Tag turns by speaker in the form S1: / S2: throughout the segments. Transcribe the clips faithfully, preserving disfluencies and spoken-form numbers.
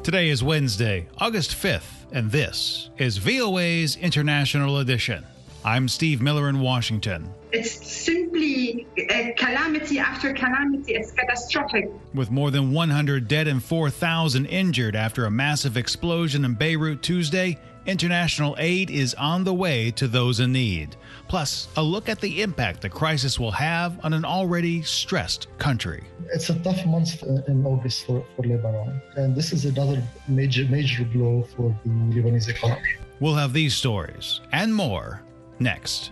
S1: Today is Wednesday, August fifth, and this is V O A's International Edition. I'm Steve Miller in Washington.
S2: It's simply a calamity after calamity. It's catastrophic.
S1: With more than one hundred dead and four thousand injured after a massive explosion in Beirut Tuesday, international aid is on the way to those in need. Plus, a look at the impact the crisis will have on an already stressed country.
S3: It's a tough month in August for, for Lebanon, and this is another major, major blow for the Lebanese economy.
S1: We'll have these stories and more next.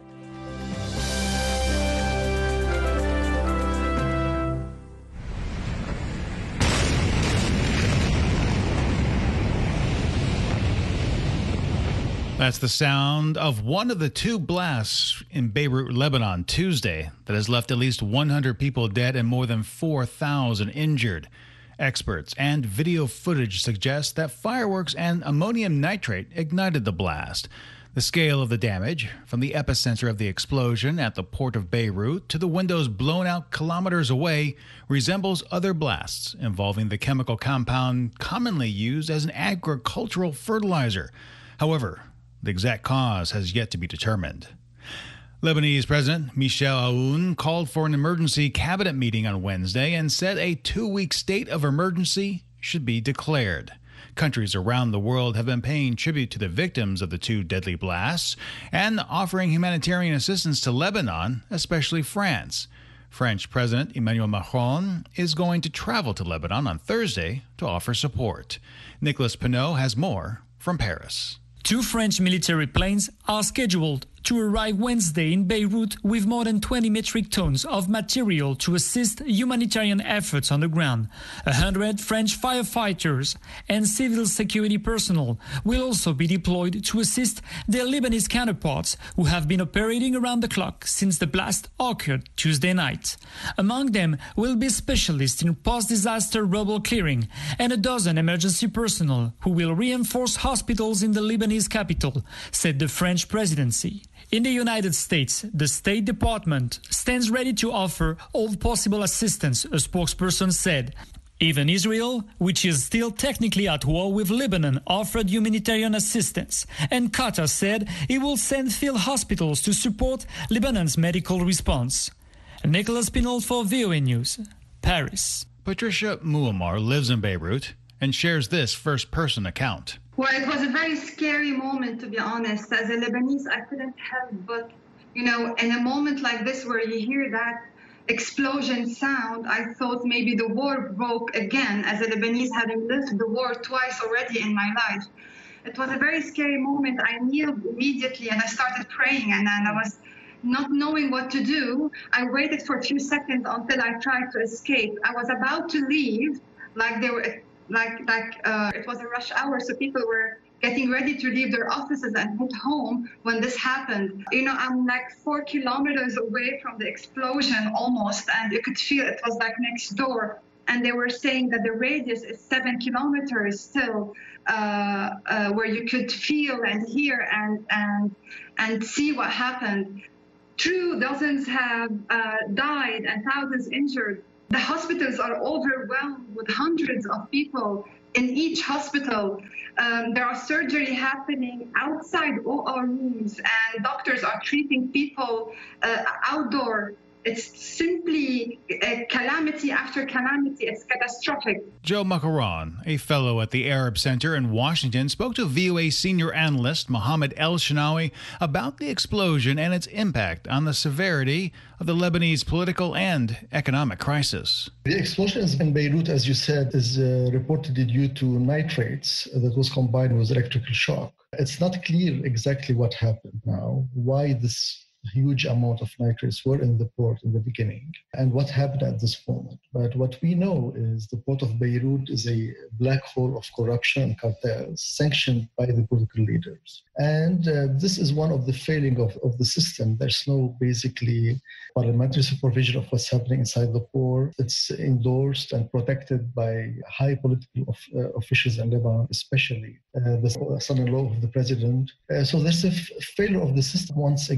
S1: That's the sound of one of the two blasts in Beirut, Lebanon, Tuesday that has left at least one hundred people dead and more than four thousand injured. Experts and video footage suggest that fireworks and ammonium nitrate ignited the blast. The scale of the damage, from the epicenter of the explosion at the port of Beirut to the windows blown out kilometers away, resembles other blasts involving the chemical compound commonly used as an agricultural fertilizer. However, the exact cause has yet to be determined. Lebanese President Michel Aoun called for an emergency cabinet meeting on Wednesday and said a two-week state of emergency should be declared. Countries around the world have been paying tribute to the victims of the two deadly blasts and offering humanitarian assistance to Lebanon, especially France. French President Emmanuel Macron is going to travel to Lebanon on Thursday to offer support. Nicolas Pineau has more from Paris.
S4: Two French military planes are scheduled to arrive Wednesday in Beirut with more than twenty metric tons of material to assist humanitarian efforts on the ground. A hundred French firefighters and civil security personnel will also be deployed to assist their Lebanese counterparts who have been operating around the clock since the blast occurred Tuesday night. Among them will be specialists in post-disaster rubble clearing and a dozen emergency personnel who will reinforce hospitals in the Lebanese capital, said the French presidency. In the United States, the State Department stands ready to offer all possible assistance, a spokesperson said. Even Israel, which is still technically at war with Lebanon, offered humanitarian assistance, and Qatar said it will send field hospitals to support Lebanon's medical response. Nicolas Pineau for V O A News, Paris.
S1: Patricia Muammar lives in Beirut and shares this first-person account.
S2: Well, it was a very scary moment, to be honest. As a Lebanese, I couldn't help but, you know, in a moment like this where you hear that explosion sound, I thought maybe the war broke again. As a Lebanese, having lived the war twice already in my life, it was a very scary moment. I kneeled immediately and I started praying, and then I was not knowing what to do. I waited for a few seconds until I tried to escape. I was about to leave, like they were... Like, like uh, it was a rush hour, so people were getting ready to leave their offices and head home when this happened. You know, I'm like four kilometers away from the explosion almost, and you could feel it was like next door. And they were saying that the radius is seven kilometers still, uh, uh, where you could feel and hear and and and see what happened. True, dozens have uh, died and thousands injured. The hospitals are overwhelmed with hundreds of people in each hospital. Um, there are surgery happening outside O R rooms, and doctors are treating people uh, outdoor. It's simply a calamity after calamity. It's catastrophic.
S1: Joe Macaron, a fellow at the Arab Center in Washington, spoke to V O A senior analyst Mohammed El-Shinawi about the explosion and its impact on the severity of the Lebanese political and economic crisis.
S3: The explosions in Beirut, as you said, is uh, reportedly due to nitrates that was combined with electrical shock. It's not clear exactly what happened now, why this huge amount of nitrates were in the port in the beginning and what happened at this moment. But what we know is the port of Beirut is a black hole of corruption and cartels sanctioned by the political leaders. And uh, this is one of the failing of, of the system. There's no basically parliamentary supervision of what's happening inside the port. It's endorsed and protected by high political of, uh, officials in Lebanon, especially uh, the son-in-law of the president. Uh, so there's a f- failure of the system once again.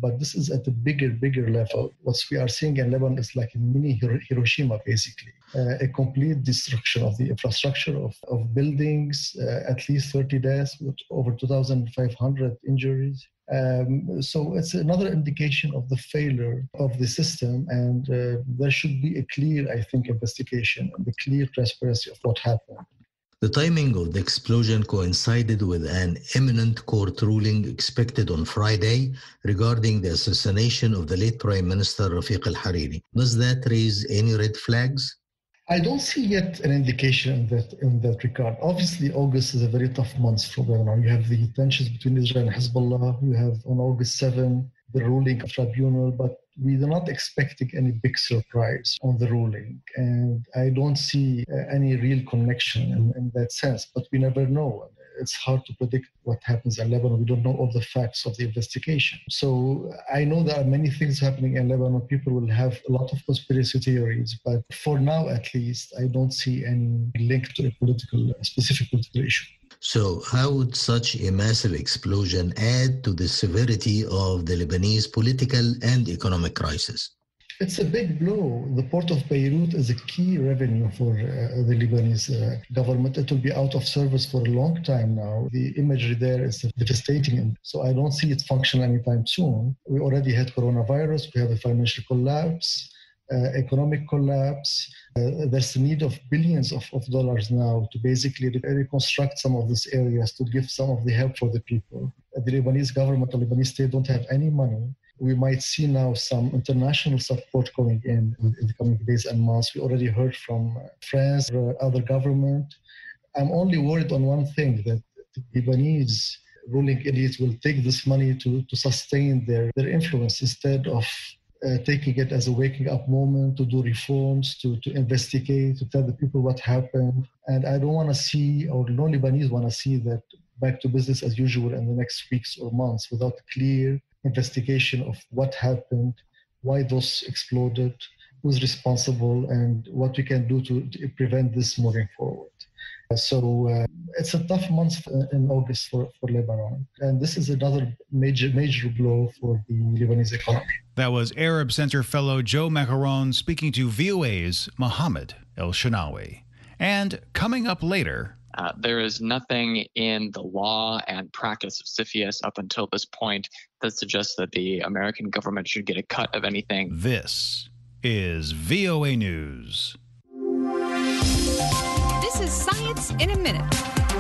S3: but this is at a bigger, bigger level. What we are seeing in Lebanon is like a mini Hiroshima, basically. Uh, a complete destruction of the infrastructure of, of buildings, uh, at least thirty deaths, with over two thousand five hundred injuries. Um, so it's another indication of the failure of the system, and uh, there should be a clear, I think, investigation and the clear transparency of what happened.
S5: The timing of the explosion coincided with an imminent court ruling expected on Friday regarding the assassination of the late Prime Minister Rafiq al-Hariri. Does that raise any red flags?
S3: I don't see yet an indication in that in that regard. Obviously, August is a very tough month for Lebanon. You have the tensions between Israel and Hezbollah. You have on August seventh the ruling of tribunal, but we are not expecting any big surprise on the ruling. And I don't see uh, any real connection in, in that sense, but we never know. It's hard to predict what happens in Lebanon. We don't know all the facts of the investigation. So I know there are many things happening in Lebanon. People will have a lot of conspiracy theories, but for now, at least, I don't see any link to a political, a specific political issue.
S5: So how would such a massive explosion add to the severity of the Lebanese political and economic crisis?
S3: It's a big blow. The port of Beirut is a key revenue for uh, the Lebanese uh, government. It will be out of service for a long time now. The imagery there is devastating. So I don't see it function anytime soon. We already had coronavirus. We have a financial collapse, uh, economic collapse. Uh, there's a need of billions of, of dollars now to basically reconstruct some of these areas, to give some of the help for the people. The Lebanese government, the Lebanese state don't have any money. We might see now some international support coming in in the coming days and months. We already heard from France, or other government. I'm only worried on one thing, that the Lebanese ruling elites will take this money to, to sustain their, their influence instead of uh, taking it as a waking up moment to do reforms, to, to investigate, to tell the people what happened. And I don't want to see, or no Lebanese want to see that back to business as usual in the next weeks or months without clear investigation of what happened, why those exploded, who's responsible, and what we can do to, to prevent this moving forward. So uh, it's a tough month in August for, for Lebanon. And this is another major, major blow for the Lebanese economy.
S1: That was Arab Center fellow Joe Macaron speaking to V O A's Mohammed El-Shanawi. And coming up later...
S6: Uh, there is nothing in the law and practice of CFIUS up until this point that suggests that the American government should get a cut of anything.
S1: This is V O A News.
S7: This is Science in a Minute.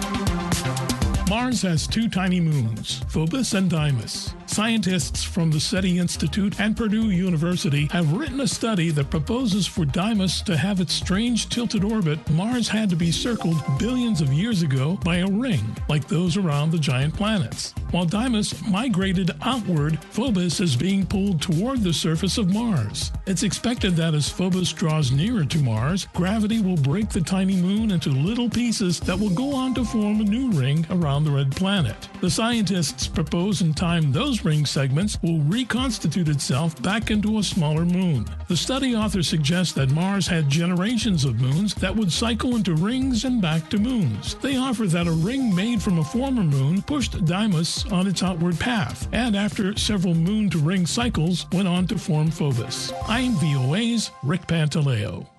S8: Mars has two tiny moons, Phobos and Deimos. Scientists from the SETI Institute and Purdue University have written a study that proposes for Deimos to have its strange tilted orbit. Mars had to be circled billions of years ago by a ring, like those around the giant planets. While Deimos migrated outward, Phobos is being pulled toward the surface of Mars. It's expected that as Phobos draws nearer to Mars, gravity will break the tiny moon into little pieces that will go on to form a new ring around the red planet. The scientists propose in time those ring segments will reconstitute itself back into a smaller moon. The study authors suggest that Mars had generations of moons that would cycle into rings and back to moons. They offer that a ring made from a former moon pushed Deimos on its outward path, and after several moon-to-ring cycles, went on to form Phobos. I'm V O A's Rick Pantaleo.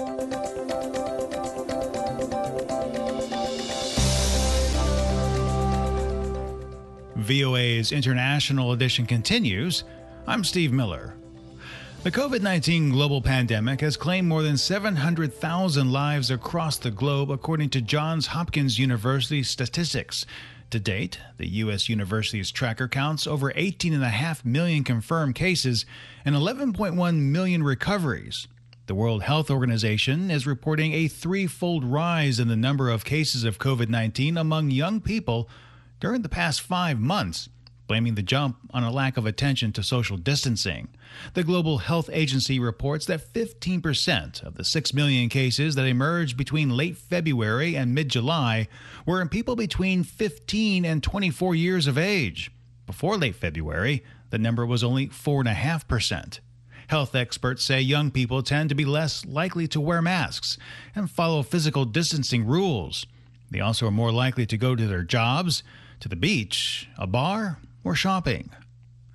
S1: V O A's International Edition continues. I'm Steve Miller. The COVID nineteen global pandemic has claimed more than seven hundred thousand lives across the globe, according to Johns Hopkins University statistics. To date, the U S university's tracker counts over eighteen point five million confirmed cases and eleven point one million recoveries. The World Health Organization is reporting a threefold rise in the number of cases of COVID nineteen among young people during the past five months, blaming the jump on a lack of attention to social distancing. The Global Health Agency reports that fifteen percent of the six million cases that emerged between late February and mid-July were in people between fifteen and twenty-four years of age. Before late February, the number was only four point five percent. Health experts say young people tend to be less likely to wear masks and follow physical distancing rules. They also are more likely to go to their jobs, to the beach, a bar, or shopping.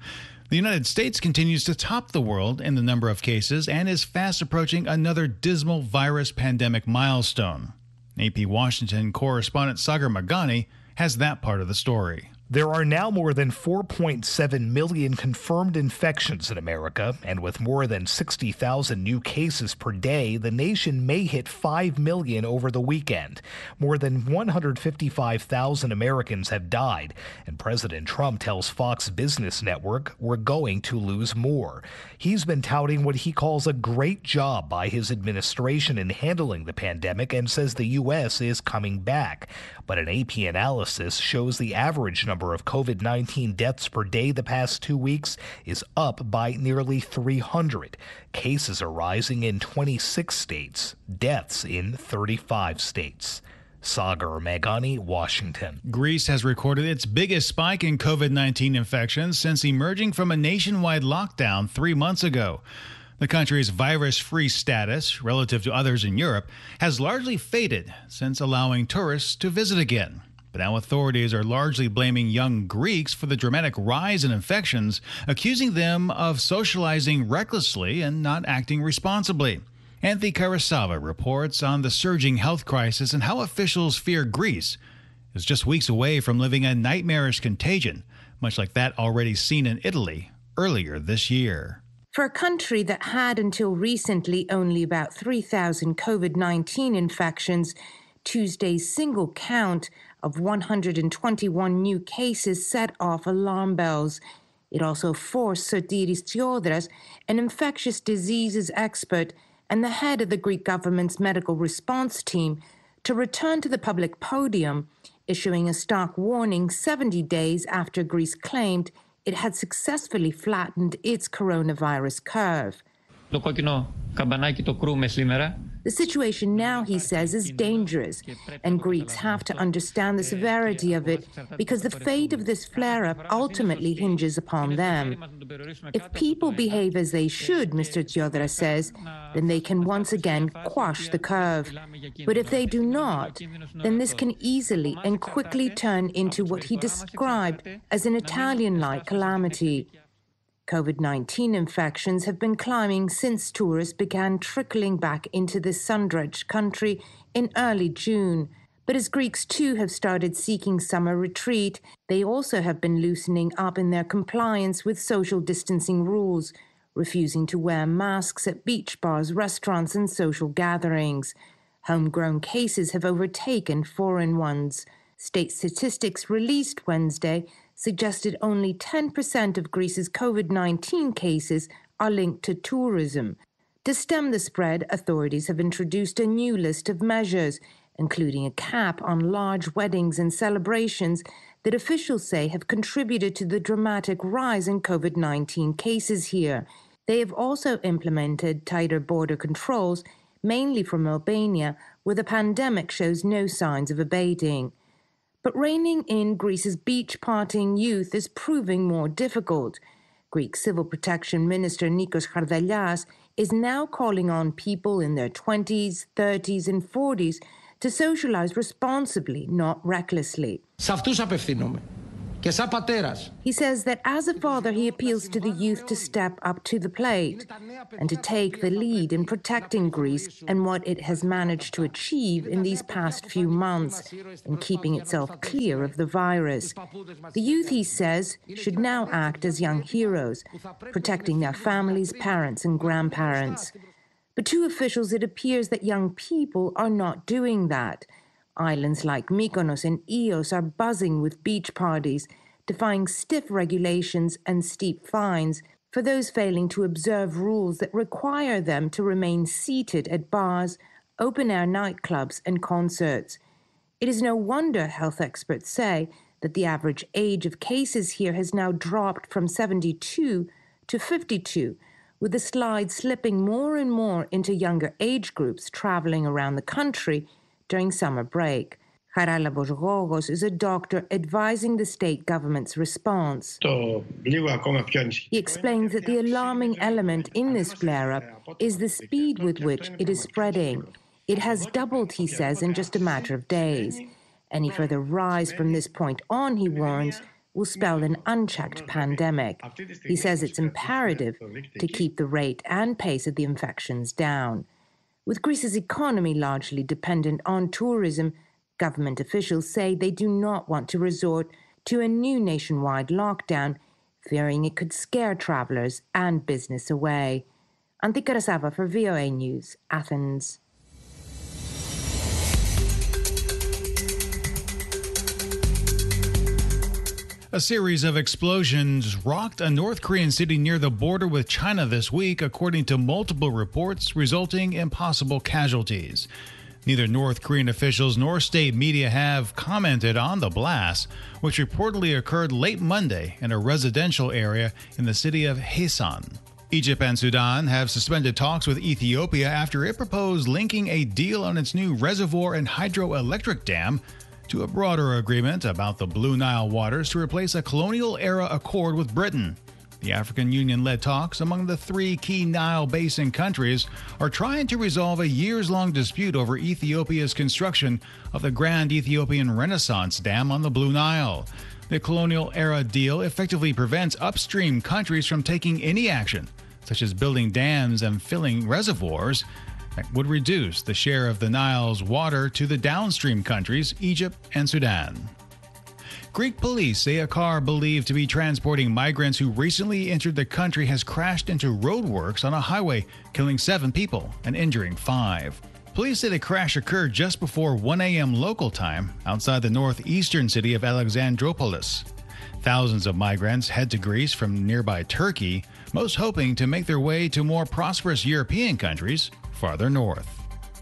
S1: The United States continues to top the world in the number of cases and is fast approaching another dismal virus pandemic milestone. A P Washington correspondent Sagar Meghani has that part of the story.
S9: There are now more than four point seven million confirmed infections in America, and with more than sixty thousand new cases per day, the nation may hit five million over the weekend. More than one hundred fifty-five thousand Americans have died, and President Trump tells Fox Business Network we're going to lose more. He's been touting what he calls a great job by his administration in handling the pandemic and says the U S is coming back. But an A P analysis shows the average number of COVID nineteen deaths per day the past two weeks is up by nearly three hundred. Cases are rising in twenty-six states, deaths in thirty-five states. Sagar Meghani, Washington.
S1: Greece has recorded its biggest spike in COVID nineteen infections since emerging from a nationwide lockdown three months ago. The country's virus-free status, relative to others in Europe, has largely faded since allowing tourists to visit again. But now authorities are largely blaming young Greeks for the dramatic rise in infections, accusing them of socializing recklessly and not acting responsibly. Anthony Karasava reports on the surging health crisis and how officials fear Greece is just weeks away from living a nightmarish contagion, much like that already seen in Italy earlier this year.
S10: For a country that had until recently only about three thousand COVID nineteen infections, Tuesday's single count of one hundred twenty-one new cases set off alarm bells. It also forced Sotiris Theodras, an infectious diseases expert and the head of the Greek government's medical response team, to return to the public podium, issuing a stark warning seventy days after Greece claimed it had successfully flattened its coronavirus curve. The situation now, he says, is dangerous, and Greeks have to understand the severity of it because the fate of this flare-up ultimately hinges upon them. If people behave as they should, Mister Theodras says, then they can once again quash the curve. But if they do not, then this can easily and quickly turn into what he described as an Italian-like calamity. COVID nineteen infections have been climbing since tourists began trickling back into this sun-drenched country in early June. But as Greeks too have started seeking summer retreat, they also have been loosening up in their compliance with social distancing rules, refusing to wear masks at beach bars, restaurants, and social gatherings. Homegrown cases have overtaken foreign ones. State statistics released Wednesday suggested only ten percent of Greece's COVID nineteen cases are linked to tourism. To stem the spread, authorities have introduced a new list of measures, including a cap on large weddings and celebrations that officials say have contributed to the dramatic rise in COVID nineteen cases here. They have also implemented tighter border controls, mainly from Albania, where the pandemic shows no signs of abating. But reining in Greece's beach-partying youth is proving more difficult. Greek Civil Protection Minister Nikos Chardalias is now calling on people in their twenties, thirties, and forties to socialize responsibly, not recklessly. He says that as a father, he appeals to the youth to step up to the plate and to take the lead in protecting Greece and what it has managed to achieve in these past few months in keeping itself clear of the virus. The youth, he says, should now act as young heroes, protecting their families, parents, and grandparents. But to officials, it appears that young people are not doing that. Islands like Mykonos and Ios are buzzing with beach parties, defying stiff regulations and steep fines for those failing to observe rules that require them to remain seated at bars, open-air nightclubs, and concerts. It is no wonder, health experts say, that the average age of cases here has now dropped from seventy-two to fifty-two, with the slide slipping more and more into younger age groups traveling around the country during summer break. Charalabos Gogos is a doctor advising the state government's response. He explains that the alarming element in this flare-up is the speed with which it is spreading. It has doubled, he says, in just a matter of days. Any further rise from this point on, he warns, will spell an unchecked pandemic. He says it's imperative to keep the rate and pace of the infections down. With Greece's economy largely dependent on tourism, government officials say they do not want to resort to a new nationwide lockdown, fearing it could scare travelers and business away. Antika Rasava for V O A News, Athens.
S1: A series of explosions rocked a North Korean city near the border with China this week, according to multiple reports, resulting in possible casualties. Neither North Korean officials nor state media have commented on the blast, which reportedly occurred late Monday in a residential area in the city of Haesan. Egypt and Sudan have suspended talks with Ethiopia after it proposed linking a deal on its new reservoir and hydroelectric dam to a broader agreement about the Blue Nile waters to replace a colonial-era accord with Britain. The African Union-led talks among the three key Nile Basin countries are trying to resolve a years-long dispute over Ethiopia's construction of the Grand Ethiopian Renaissance Dam on the Blue Nile. The colonial-era deal effectively prevents upstream countries from taking any action, such as building dams and filling reservoirs, that would reduce the share of the Nile's water to the downstream countries, Egypt and Sudan. Greek police say a car believed to be transporting migrants who recently entered the country has crashed into roadworks on a highway, killing seven people and injuring five. Police say the crash occurred just before one a.m. local time outside the northeastern city of Alexandroupolis. Thousands of migrants head to Greece from nearby Turkey, most hoping to make their way to more prosperous European countries farther north.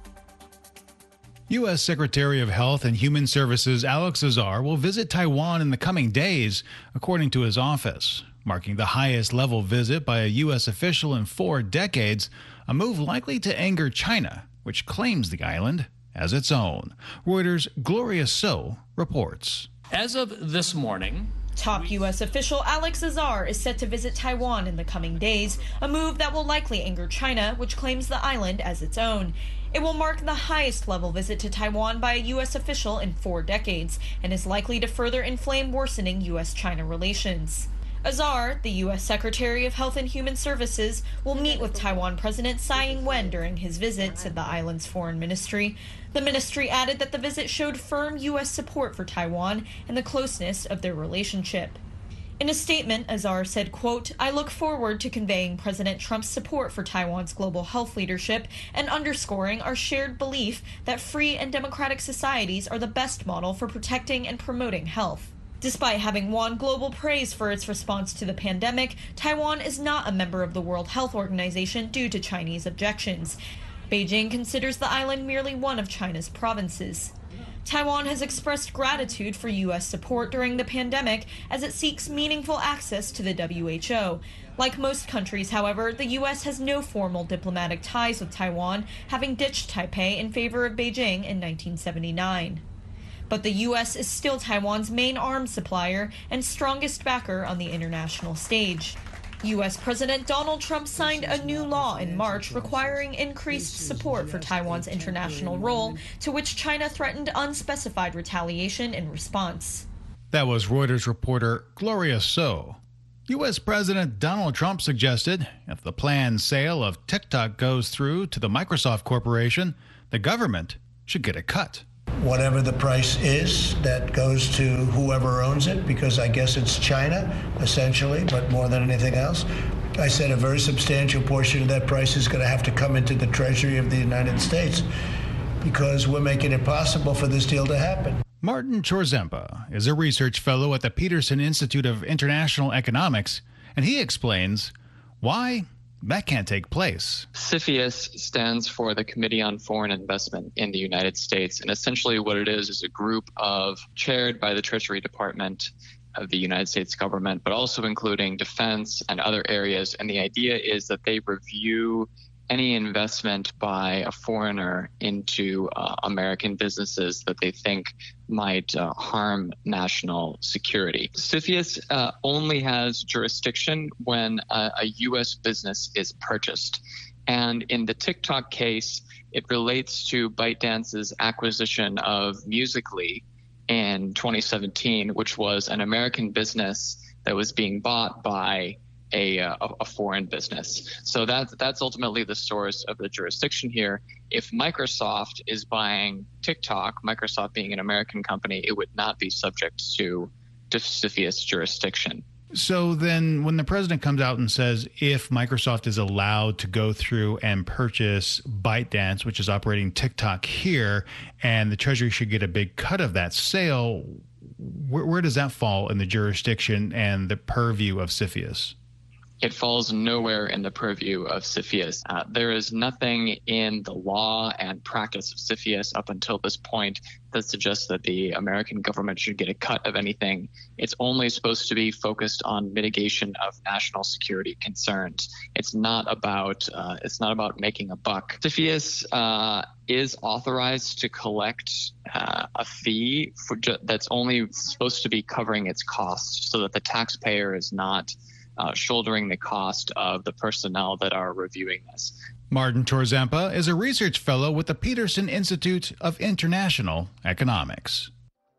S1: U S Secretary of Health and Human Services Alex Azar will visit Taiwan in the coming days, according to his office, marking the highest level visit by a U S official in four decades, a move likely to anger China, which claims the island as its own. Reuters' Gloria So reports.
S11: As of this morning,
S12: top U S official Alex Azar is set to visit Taiwan in the coming days, a move that will likely anger China, which claims the island as its own. It will mark the highest level visit to Taiwan by a U S official in four decades and is likely to further inflame worsening U S China relations. Azar, the U S Secretary of Health and Human Services, will meet with Taiwan President Tsai Ing-wen during his visit, said the island's foreign ministry. The ministry added that the visit showed firm U S support for Taiwan and the closeness of their relationship. In a statement, Azar said, quote, "I look forward to conveying President Trump's support for Taiwan's global health leadership and underscoring our shared belief that free and democratic societies are the best model for protecting and promoting health." Despite having won global praise for its response to the pandemic, Taiwan is not a member of the World Health Organization due to Chinese objections. Beijing considers the island merely one of China's provinces. Taiwan has expressed gratitude for U S support during the pandemic as it seeks meaningful access to the W H O. Like most countries, however, the U S has no formal diplomatic ties with Taiwan, having ditched Taipei in favor of Beijing in nineteen seventy-nine. But the U S is still Taiwan's main arms supplier and strongest backer on the international stage. U S President Donald Trump signed a new law in March requiring increased support for Taiwan's international role, to which China threatened unspecified retaliation in response.
S1: That was Reuters reporter Gloria So. U S President Donald Trump suggested if the planned sale of TikTok goes through to the Microsoft Corporation, the government should get a cut.
S13: Whatever the price is, that goes to whoever owns it, because I guess it's China, essentially, but more than anything else. I said a very substantial portion of that price is going to have to come into the Treasury of the United States, because we're making it possible for this deal to happen.
S1: Martin Chorzempa is a research fellow at the Peterson Institute of International Economics, and he explains why that can't take place.
S6: CFIUS stands for the Committee on Foreign Investment in the United States, and essentially what it is is a group of chaired by the Treasury Department of the United States government, but also including defense and other areas. And the idea is that they review any investment by a foreigner into uh, American businesses that they think might uh, harm national security. CFIUS uh, only has jurisdiction when a, a U S business is purchased. And in the TikTok case, it relates to ByteDance's acquisition of Musical.ly. in twenty seventeen, which was an American business that was being bought by a, a, a foreign business. So that, that's ultimately the source of the jurisdiction here. If Microsoft is buying TikTok, Microsoft being an American company, it would not be subject to, to CFIUS jurisdiction.
S1: So then when the president comes out and says if Microsoft is allowed to go through and purchase ByteDance, which is operating TikTok here, and the Treasury should get a big cut of that sale, where, where does that fall in the jurisdiction and the purview of CFIUS?
S6: It falls nowhere in the purview of CFIUS. Uh, there is nothing in the law and practice of CFIUS up until this point that suggests that the American government should get a cut of anything. It's only supposed to be focused on mitigation of national security concerns. It's not about uh, it's not about making a buck. CFIUS uh, is authorized to collect uh, a fee for ju- that's only supposed to be covering its costs, so that the taxpayer is not Uh, shouldering the cost of the personnel that are reviewing this.
S1: Martin Torzempa is a research fellow with the Peterson Institute of International Economics.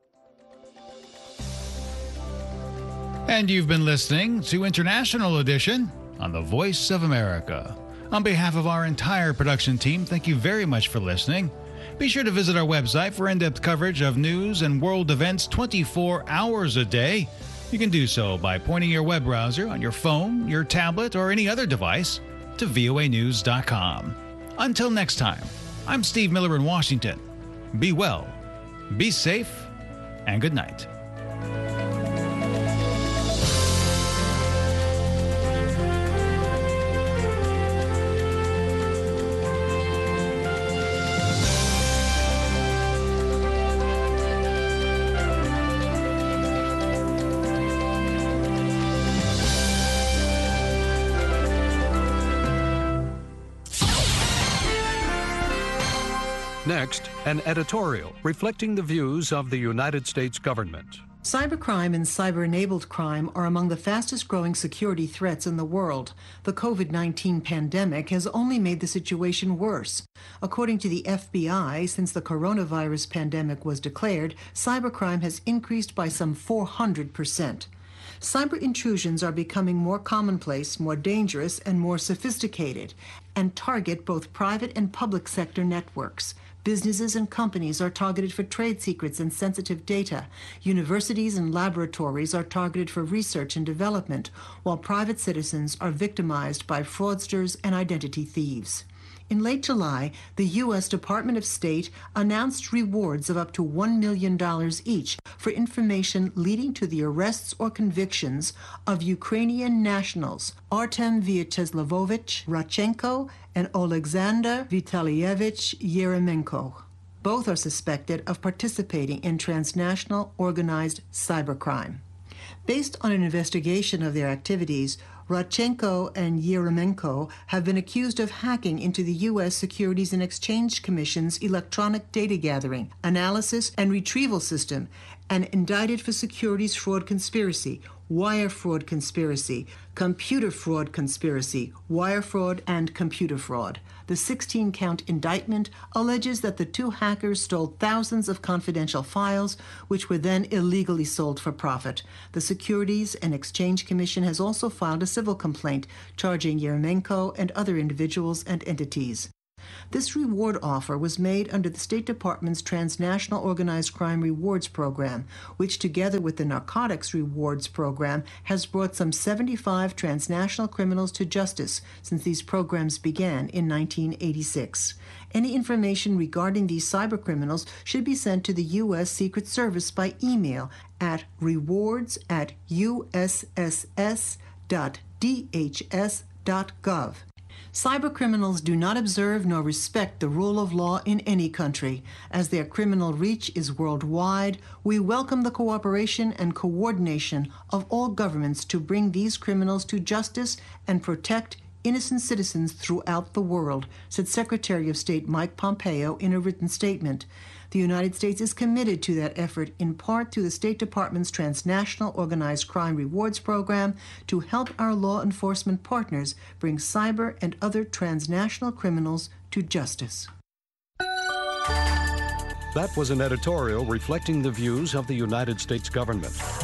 S1: And you've been listening to International Edition on the Voice of America. On behalf of our entire production team, thank you very much for listening. Be sure to visit our website for in-depth coverage of news and world events twenty-four hours a day. You can do so by pointing your web browser on your phone, your tablet, or any other device to V O A news dot com. Until next time, I'm Steve Miller in Washington. Be well, be safe, and good night.
S14: Next, an editorial reflecting the views of the United States government.
S15: Cybercrime and cyber-enabled crime are among the fastest-growing security threats in the world. The COVID nineteen pandemic has only made the situation worse. According to the F B I, since the coronavirus pandemic was declared, cybercrime has increased by some four hundred percent. Cyber intrusions are becoming more commonplace, more dangerous, and more sophisticated, and target both private and public sector networks. Businesses and companies are targeted for trade secrets and sensitive data. Universities and laboratories are targeted for research and development, while private citizens are victimized by fraudsters and identity thieves. In late July, the U S Department of State announced rewards of up to one million dollars each for information leading to the arrests or convictions of Ukrainian nationals Artem Vyacheslavovic Radchenko and Oleksandr Vitalievich Yeremenko. Both are suspected of participating in transnational organized cybercrime. Based on an investigation of their activities, Radchenko and Yeremenko have been accused of hacking into the U S Securities and Exchange Commission's electronic data gathering, analysis, and retrieval system, and indicted for securities fraud conspiracy, wire fraud conspiracy, computer fraud conspiracy, wire fraud, and computer fraud. The sixteen-count indictment alleges that the two hackers stole thousands of confidential files, which were then illegally sold for profit. The Securities and Exchange Commission has also filed a civil complaint charging Yeremenko and other individuals and entities. This reward offer was made under the State Department's Transnational Organized Crime Rewards Program, which together with the Narcotics Rewards Program has brought some seventy-five transnational criminals to justice since these programs began in nineteen eighty-six. Any information regarding these cybercriminals should be sent to the U S Secret Service by email at rewards at U S S S dot D H S dot gov. Cybercriminals do not observe nor respect the rule of law in any country. As their criminal reach is worldwide, we welcome the cooperation and coordination of all governments to bring these criminals to justice and protect innocent citizens throughout the world, said Secretary of State Mike Pompeo in a written statement. The United States is committed to that effort in part through the State Department's Transnational Organized Crime Rewards Program to help our law enforcement partners bring cyber and other transnational criminals to justice.
S14: That was an editorial reflecting the views of the United States government.